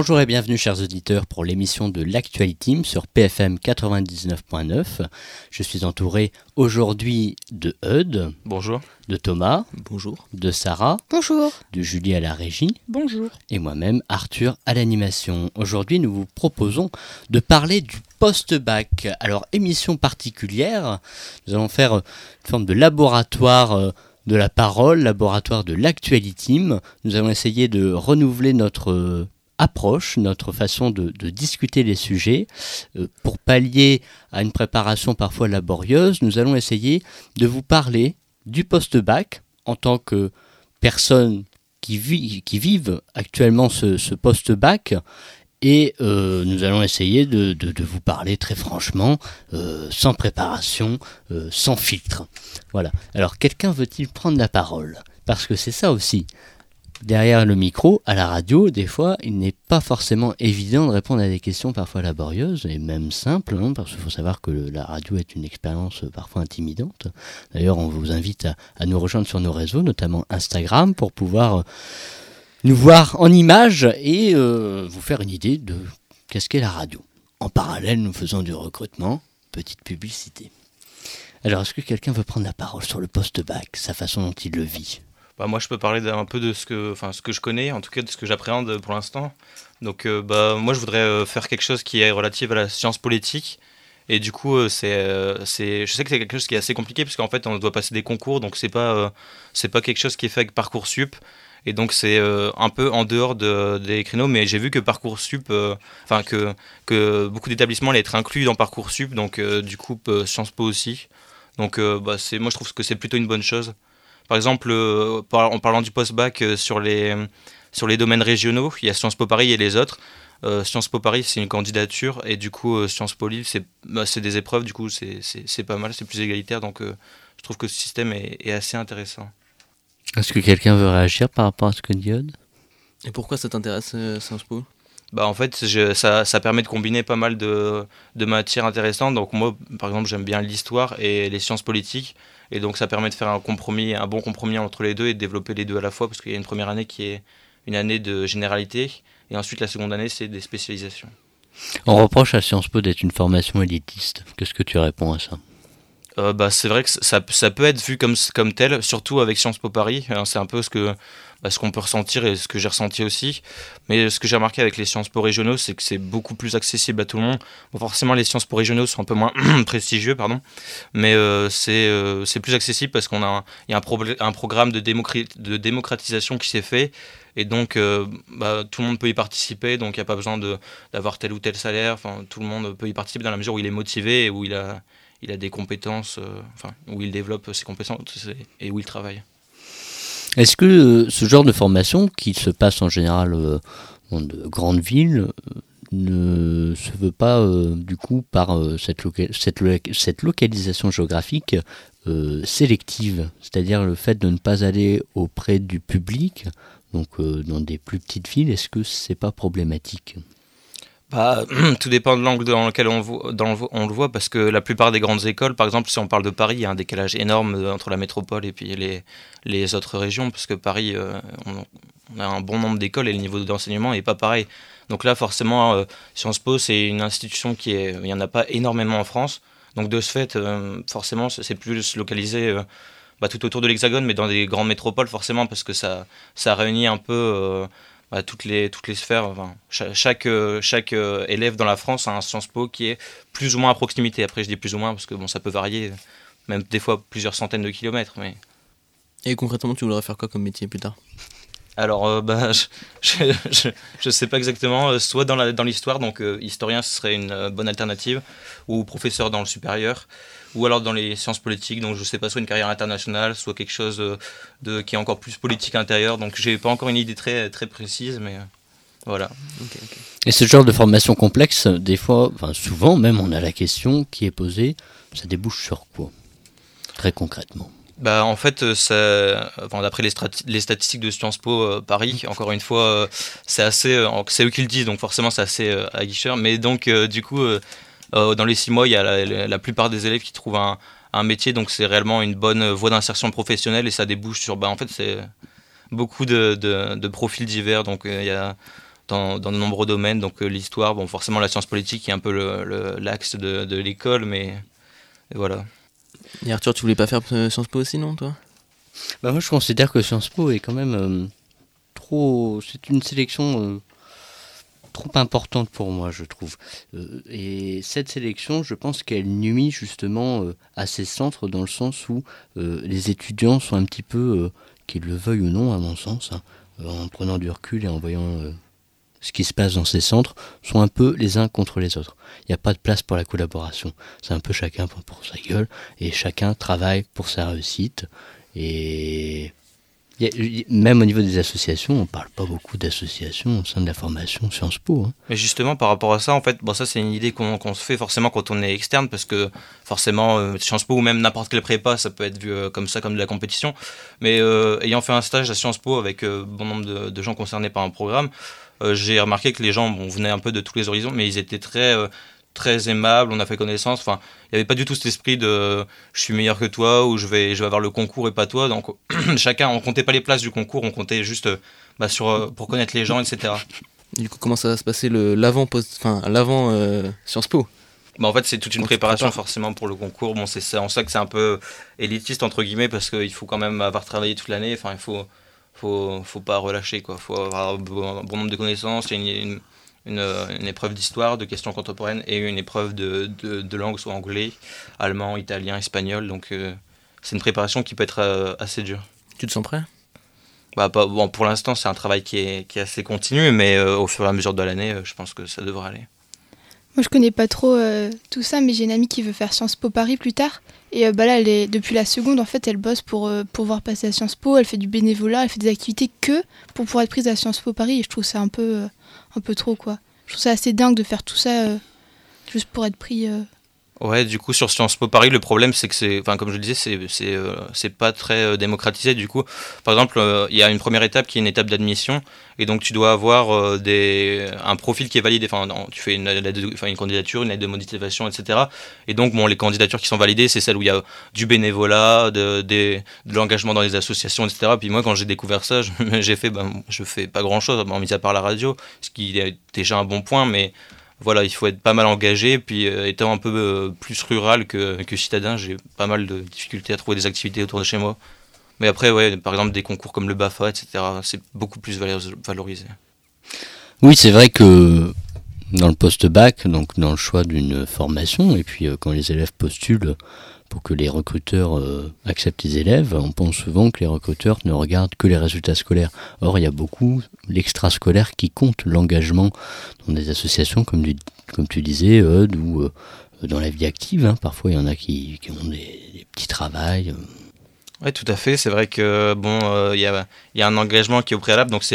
Bonjour et bienvenue chers auditeurs pour l'émission de l'Actuality sur PFM 99.9. Je suis entouré aujourd'hui de Eudes. Bonjour. De Thomas. Bonjour. De Sarah. Bonjour. De Julie à la régie. Bonjour. Et moi-même Arthur à l'animation. Aujourd'hui nous vous proposons de parler du post-bac. Alors émission particulière, nous allons faire une forme de laboratoire de la parole, laboratoire de l'Actuality. Nous allons essayer de renouveler notre approche, notre façon de discuter les sujets. Pour pallier à une préparation parfois laborieuse, nous allons essayer de vous parler du post-bac en tant que personnes qui vivent actuellement ce post-bac. Et nous allons essayer de vous parler très franchement, sans préparation, sans filtre. Voilà. Alors, quelqu'un veut-il prendre la parole ? Parce que c'est ça aussi. Derrière le micro, à la radio, des fois, il n'est pas forcément évident de répondre à des questions parfois laborieuses et même simples, parce qu'il faut savoir que la radio est une expérience parfois intimidante. D'ailleurs, on vous invite à nous rejoindre sur nos réseaux, notamment Instagram, pour pouvoir nous voir en images et vous faire une idée de qu'est-ce qu'est la radio. En parallèle, nous faisons du recrutement, petite publicité. Alors, est-ce que quelqu'un veut prendre la parole sur le post-bac, sa façon dont il le vit ? Moi, je peux parler un peu de ce que je connais, en tout cas de ce que j'appréhende pour l'instant. Donc, moi, je voudrais faire quelque chose qui est relatif à la science politique. Et du coup, je sais que c'est quelque chose qui est assez compliqué, parce qu'en fait, on doit passer des concours, donc c'est pas quelque chose qui est fait avec Parcoursup. Et donc, c'est un peu en dehors des créneaux, mais j'ai vu que Parcoursup, que beaucoup d'établissements allaient être inclus dans Parcoursup, donc du coup, Sciences Po aussi. Donc, moi, je trouve que c'est plutôt une bonne chose. Par exemple, en parlant du post-bac sur les domaines régionaux, il y a Sciences Po Paris et les autres. Sciences Po Paris, c'est une candidature, et du coup, Sciences Po Lille, c'est des épreuves, du coup, c'est pas mal, c'est plus égalitaire, donc je trouve que ce système est assez intéressant. Est-ce que quelqu'un veut réagir par rapport à ce que dit Eudes ? Et pourquoi ça t'intéresse, Sciences Po ? En fait, ça permet de combiner pas mal de matières intéressantes. Donc moi, par exemple, j'aime bien l'histoire et les sciences politiques. Et donc ça permet de faire un bon compromis entre les deux et de développer les deux à la fois, parce qu'il y a une première année qui est une année de généralité, et ensuite la seconde année, c'est des spécialisations. On reproche à Sciences Po d'être une formation élitiste. Qu'est-ce que tu réponds à ça ? C'est vrai que ça peut être vu comme tel, surtout avec Sciences Po Paris. C'est un peu ce qu'on peut ressentir et ce que j'ai ressenti aussi. Mais ce que j'ai remarqué avec les Sciences Po régionaux, c'est que c'est beaucoup plus accessible à tout le monde. Bon, forcément, les Sciences Po régionaux sont un peu moins prestigieux, mais c'est plus accessible parce il y a un programme de démocratisation qui s'est fait. Et donc, tout le monde peut y participer, donc il n'y a pas besoin d'avoir tel ou tel salaire. Enfin, tout le monde peut y participer dans la mesure où il est motivé et où il a des compétences, où il développe ses compétences et où il travaille. Est-ce que ce genre de formation, qui se passe en général dans de grandes villes, ne se veut pas, du coup, par cette localisation géographique sélective, c'est-à-dire le fait de ne pas aller auprès du public, donc dans des plus petites villes, est-ce que c'est pas problématique ? Tout dépend de l'angle dans lequel on le voit, parce que la plupart des grandes écoles, par exemple, si on parle de Paris, il y a un décalage énorme entre la métropole et puis les autres régions, parce que Paris, on a un bon nombre d'écoles et le niveau d'enseignement n'est pas pareil. Donc là, forcément, Sciences Po, c'est une institution il n'y en a pas énormément en France. Donc de ce fait, forcément, c'est plus localisé tout autour de l'Hexagone, mais dans des grandes métropoles, forcément, parce que ça réunit un peu toutes les sphères. Enfin, chaque élève dans la France a un Sciences Po qui est plus ou moins à proximité. Après, je dis plus ou moins parce que ça peut varier, même des fois plusieurs centaines de kilomètres. Mais... Et concrètement, tu voudrais faire quoi comme métier plus tard ? Alors, je sais pas exactement. Soit dans l'histoire, donc historien, ce serait une bonne alternative, ou professeur dans le supérieur, ou alors dans les sciences politiques, donc je sais pas, soit une carrière internationale, soit quelque chose qui est encore plus politique intérieure. Donc j'ai pas encore une idée très, très précise, mais voilà. Okay. Et ce genre de formation complexe, des fois, souvent même, on a la question qui est posée, ça débouche sur quoi, très concrètement ? En fait, d'après les statistiques de Sciences Po Paris, encore une fois, c'est eux qui le disent, donc forcément c'est assez aguicheur. Mais donc, du coup, dans les 6 mois, il y a la plupart des élèves qui trouvent un métier, donc c'est réellement une bonne voie d'insertion professionnelle, et ça débouche sur, en fait, c'est beaucoup de profils divers. Donc, il y a dans de nombreux domaines. Donc l'histoire, bon, forcément la science politique est un peu l'axe de l'école, mais et voilà. Et Arthur, tu voulais pas faire Sciences Po aussi, non, toi? Bah moi je considère que Sciences Po est quand même trop... C'est une sélection trop importante pour moi, je trouve. Et cette sélection, je pense qu'elle nuit justement à ces centres dans le sens où les étudiants sont un petit peu, qu'ils le veuillent ou non à mon sens, hein, en prenant du recul et en voyant ce qui se passe dans ces centres, sont un peu les uns contre les autres. Il n'y a pas de place pour la collaboration. C'est un peu chacun pour sa gueule et chacun travaille pour sa réussite. Et même au niveau des associations, on ne parle pas beaucoup d'associations au sein de la formation Sciences Po. Hein. Mais justement, par rapport à ça, en fait, bon, ça c'est une idée qu'on se fait forcément quand on est externe, parce que forcément, Sciences Po ou même n'importe quelle prépa, ça peut être vu comme ça, comme de la compétition. Mais ayant fait un stage à Sciences Po avec bon nombre de gens concernés par un programme, j'ai remarqué que les gens venaient un peu de tous les horizons, mais ils étaient très aimables, on a fait connaissance. Enfin, il n'y avait pas du tout cet esprit de je suis meilleur que toi ou je vais avoir le concours et pas toi. Donc chacun, on comptait pas les places du concours, on comptait juste pour connaître les gens, etc. Du coup, comment ça va se passer l'avant Sciences Po? En fait, c'est toute une Quand tu préparation prépares. forcément pour le concours. Bon, c'est ça, on sait que c'est un peu élitiste entre guillemets parce qu'il faut quand même avoir travaillé toute l'année. Enfin, il faut pas relâcher quoi. Faut avoir un bon nombre de connaissances. Il y a une épreuve d'histoire, de questions contemporaines et une épreuve de langue, soit anglais, allemand, italien, espagnol. Donc c'est une préparation qui peut être assez dure. Tu te sens prêt? Bon, pour l'instant, c'est un travail qui est assez continu, mais au fur et à mesure de l'année, je pense que ça devrait aller. Moi, je connais pas trop tout ça, mais j'ai une amie qui veut faire Sciences Po Paris plus tard. Et là, depuis la seconde, en fait, elle bosse pour pouvoir passer à Sciences Po. Elle fait du bénévolat, elle fait des activités que pour pouvoir être prise à Sciences Po Paris. Et je trouve ça un peu trop, quoi. Je trouve ça assez dingue de faire tout ça juste pour être pris. Ouais, du coup, sur Sciences Po Paris, le problème, c'est que comme je le disais, c'est pas très démocratisé. Du coup, par exemple, il y a une première étape qui est une étape d'admission, et donc tu dois avoir un profil qui est validé. Enfin, tu fais une candidature, une lettre de motivation, etc. Et donc, bon, les candidatures qui sont validées, c'est celles où il y a du bénévolat, de l'engagement dans les associations, etc. Puis moi, quand j'ai découvert ça, je fais pas grand-chose, mis à part la radio, ce qui est déjà un bon point, mais voilà, il faut être pas mal engagé, puis étant un peu plus rural que citadin, j'ai pas mal de difficultés à trouver des activités autour de chez moi. Mais après, ouais, par exemple, des concours comme le BAFA, etc., c'est beaucoup plus valorisé. Oui, c'est vrai que dans le post-bac, donc dans le choix d'une formation, et puis quand les élèves postulent pour que les recruteurs acceptent les élèves, on pense souvent que les recruteurs ne regardent que les résultats scolaires. Or, il y a beaucoup l'extrascolaire qui compte, l'engagement dans des associations, comme tu disais, ou dans la vie active. Hein. Parfois, il y en a qui ont des petits travails. Oui, tout à fait. C'est vrai que bon, il y a un engagement qui est au préalable, donc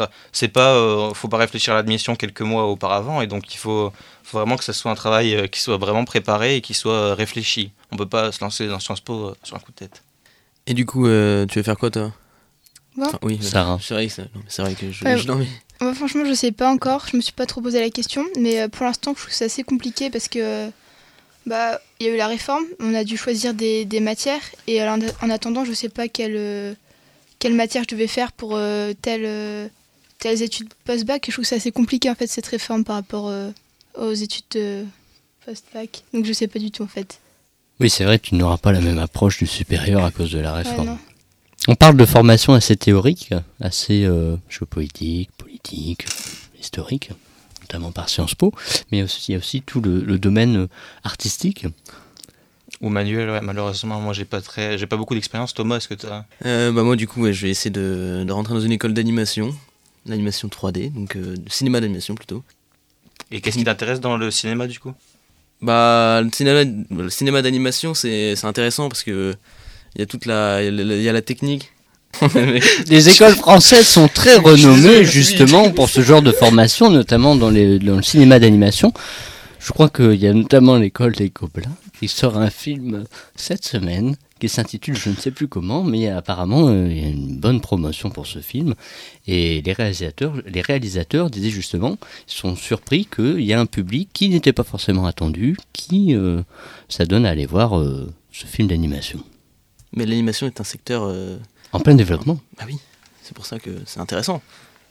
faut pas réfléchir à l'admission quelques mois auparavant, et donc il faut vraiment que ce soit un travail qui soit vraiment préparé et qui soit réfléchi. On peut pas se lancer dans Sciences Po sur un coup de tête. Et du coup, tu veux faire quoi, toi? Moi Oui, Sarah. C'est vrai que non, mais... Moi, franchement, je sais pas encore. Je me suis pas trop posé la question, mais pour l'instant, je trouve que c'est assez compliqué parce que il y a eu la réforme, on a dû choisir des matières, et en attendant, je sais pas quelle matière je devais faire pour telles études post-bac. Je trouve que c'est assez compliqué en fait cette réforme par rapport aux études post-bac, donc je sais pas du tout en fait. Oui, c'est vrai, tu n'auras pas la même approche du supérieur à cause de la réforme. Non. On parle de formation assez théorique, assez géopolitique, politique, historique, notamment par Sciences Po, mais il y a aussi tout le domaine artistique. Ou manuel, ouais, malheureusement, moi j'ai pas beaucoup d'expérience. Thomas, est-ce que tu as... Moi, du coup, je vais essayer de rentrer dans une école d'animation 3D, donc de cinéma d'animation plutôt. Et qu'est-ce qui t'intéresse dans le cinéma, du coup? Le cinéma d'animation, c'est intéressant parce que il y a la technique. Les écoles françaises sont très renommées justement pour ce genre de formation, notamment dans le cinéma d'animation. Je crois qu'il y a notamment l'école des Gobelins qui sort un film cette semaine qui s'intitule je ne sais plus comment, mais apparemment il y a une bonne promotion pour ce film. Et les réalisateurs disaient justement, ils sont surpris qu'il y a un public qui n'était pas forcément attendu, qui s'adonne à aller voir ce film d'animation. Mais l'animation est un secteur... En plein développement. Ah oui, c'est pour ça que c'est intéressant.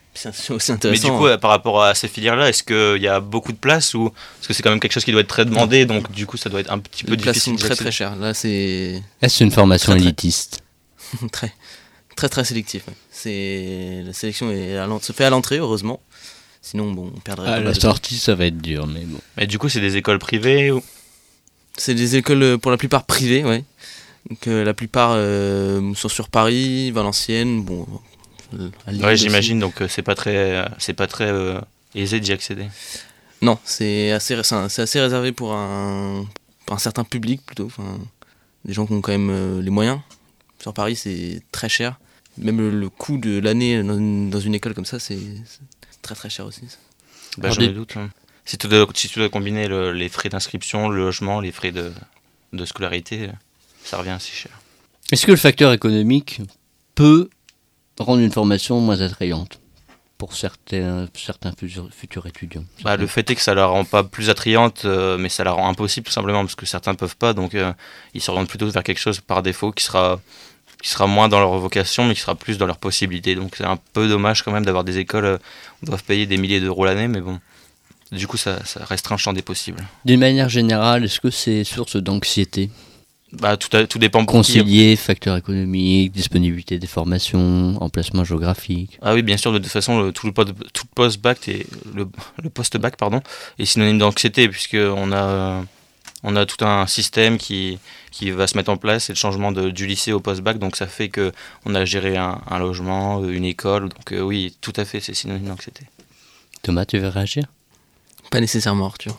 C'est aussi Mais intéressant. du coup, par rapport à ces filières-là, est-ce qu'il y a beaucoup de place ou parce que c'est quand même quelque chose qui doit être très demandé, donc du coup, ça doit être un petit peu les places difficile sont très d'accéder. très chères. Là, c'est Est-ce une formation Très, très. élitiste? très très sélectif. Ouais. La sélection se fait à l'entrée, heureusement. Sinon, bon, on perdrait À pas la mal de sortie, ça va être dur, mais bon. Mais du coup, c'est des écoles privées ou... C'est des écoles pour la plupart privées, ouais. Donc la plupart sont sur Paris, Valenciennes, bon. À Lille Ouais, aussi. j'imagine. Donc c'est pas très aisé d'y accéder. Non, c'est assez réservé pour un certain public plutôt. Enfin, des gens qui ont quand même les moyens. Sur Paris, c'est très cher. Même le coût de l'année dans une école comme ça, c'est très très cher aussi. Bah, Alors, j'en ai doute. Hein. Si tu dois combiner les frais d'inscription, le logement, les frais de scolarité, ça revient assez cher. Est-ce que le facteur économique peut rendre une formation moins attrayante pour certains futurs étudiants? Bah, le fait est que ça la rend pas plus attrayante, mais ça la rend impossible tout simplement parce que certains peuvent pas, donc ils s'orientent plutôt vers quelque chose par défaut qui sera moins dans leur vocation, mais qui sera plus dans leurs possibilités. Donc c'est un peu dommage quand même d'avoir des écoles où on doit payer des milliers d'euros l'année, mais bon, du coup ça restreint le champ des possibles. D'une manière générale, est-ce que c'est source d'anxiété? Bah, tout dépend pour qui. Concilier facteur économique, disponibilité des formations, emplacement géographique. Ah oui, bien sûr, de toute façon, tout post-bac et le post-bac pardon, est synonyme d'anxiété, puisqu'on a tout un système qui va se mettre en place, c'est le changement du lycée au post-bac, donc ça fait qu'on a géré un logement, une école, donc oui, tout à fait, c'est synonyme d'anxiété. Thomas, tu veux réagir? Pas nécessairement, Arthur.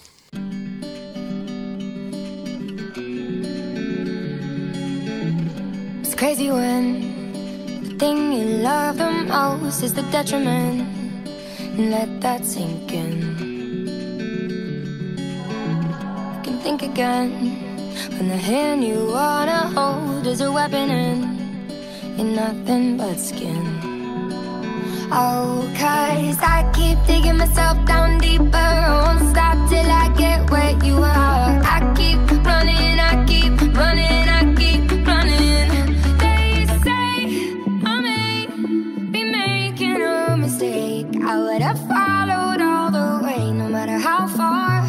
It's crazy when the thing you love the most is the detriment. And let that sink in. You can think again when the hand you wanna hold is a weapon and you're nothing but skin. Oh, 'cause I keep digging myself down deeper. I won't stop till I get where you are. I keep running, I keep running, I keep running. They say I may be making a mistake. I would have followed all the way, no matter how far.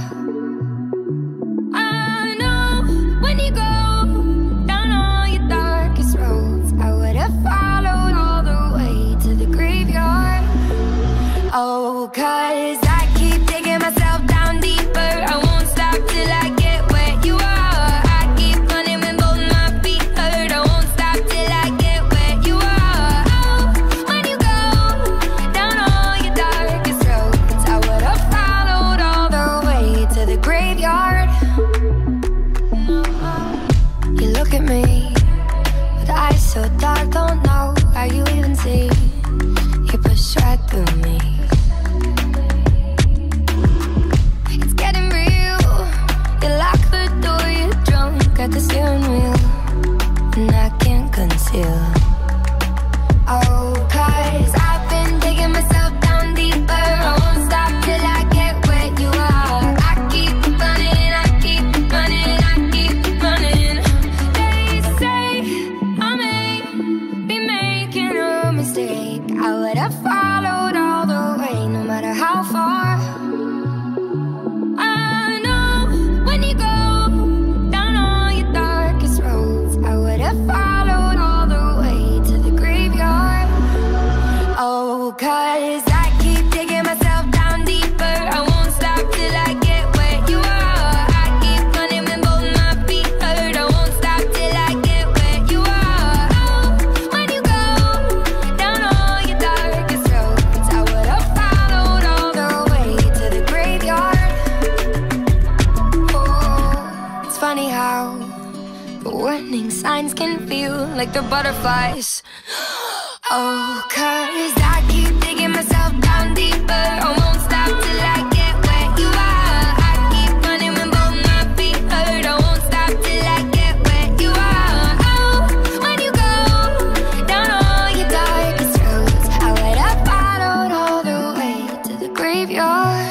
I know when you go down all your darkest roads, I would have followed all the way to the graveyard. Oh, 'cause I keep digging myself down deeper. I won't stop till I get where you are. I keep running when both my feet hurt. I won't stop till I get where you are. Oh, when you go down all your darkest roads, I would have followed all the way to the graveyard. You look at me with eyes so dark, don't know how you even see. You push right through me. It's getting real. You lock the door, you're drunk at the steering wheel, and I can't conceal. Oh, 'cause I've been digging myself down deeper. I won't stop till I get where you are. I keep running, I keep running, I keep running. They say I may be making a mistake. I would have followed all the way, no matter how far. I know when you go down all your darkest roads, I would have followed all the way to the graveyard. Oh, 'cause I keep digging myself down deeper. I won't stop till I get where you are. I keep running when both my feet hurt. I won't stop till I get where you are. Oh, when you go down all your darkest roads, I would have followed all the way to the graveyard. Oh, it's funny how the warning signs can feel like they're butterflies. Oh, 'cause I keep digging myself down deeper. I won't stop till I get where you are. I keep running when both my feet hurt. I won't stop till I get where you are. Oh, when you go down all your darkest roads, I would have followed all the way to the graveyard.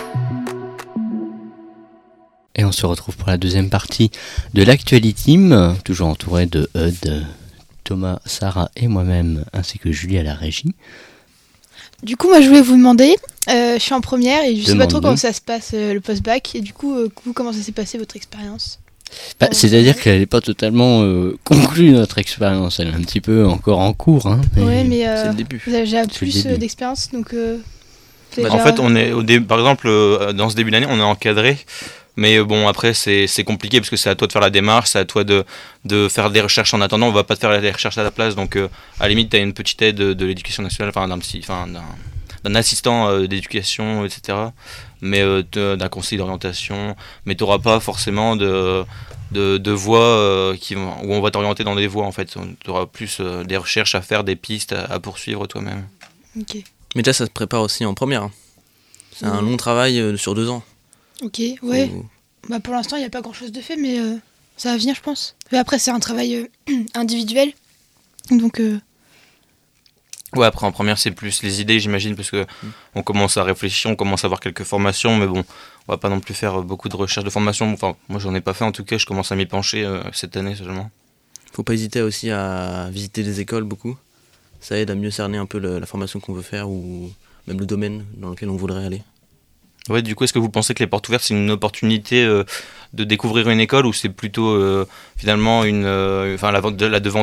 Et on se retrouve pour la deuxième partie de l'Actualiteam, toujours entouré de Eud, Thomas, Sarah et moi-même, ainsi que Julie à la régie. Du coup, moi, je voulais vous demander, je suis en première et je sais pas trop Demande-nous. comment ça se passe le post-bac. Et du coup, vous, comment ça s'est passé votre expérience? C'est-à-dire qu'elle n'est pas totalement conclue, notre expérience. Elle est un petit peu encore en cours. Hein, Ouais, mais C'est le début. vous avez déjà C'est le plus début. d'expérience, donc. Vous avez En déjà- fait, on est par exemple, dans ce début d'année, on est encadré. Mais bon, après, c'est compliqué parce que c'est à toi de faire la démarche, c'est à toi de faire des recherches en attendant. On va pas te faire les recherches à la place. Donc, à la limite, tu as une petite aide de l'éducation nationale, enfin, d'un assistant d'éducation, etc. Mais d'un conseiller d'orientation. Mais tu n'auras pas forcément de voies où on va t'orienter dans des voies, en fait. Tu auras plus des recherches à faire, des pistes à poursuivre toi-même. Ok. Mais déjà, ça se prépare aussi en première. C'est un Mhm. long travail sur 2 ans. Ok, ouais. Faut- Bah, pour l'instant, il n'y a pas grand-chose de fait, mais ça va venir, je pense. Et après, c'est un travail individuel. Donc, Ouais, après en première, c'est plus les idées, j'imagine, parce que on commence à réfléchir, on commence à avoir quelques formations, mais bon, on va pas non plus faire beaucoup de recherches de formation. Enfin, moi, j'en ai pas fait en tout cas, je commence à m'y pencher cette année seulement. Faut pas hésiter aussi à visiter les écoles beaucoup. Ça aide à mieux cerner un peu la formation qu'on veut faire ou même le domaine dans lequel on voudrait aller. Ouais, du coup, est-ce que vous pensez que les portes ouvertes, c'est une opportunité de découvrir une école ou c'est plutôt finalement la devanture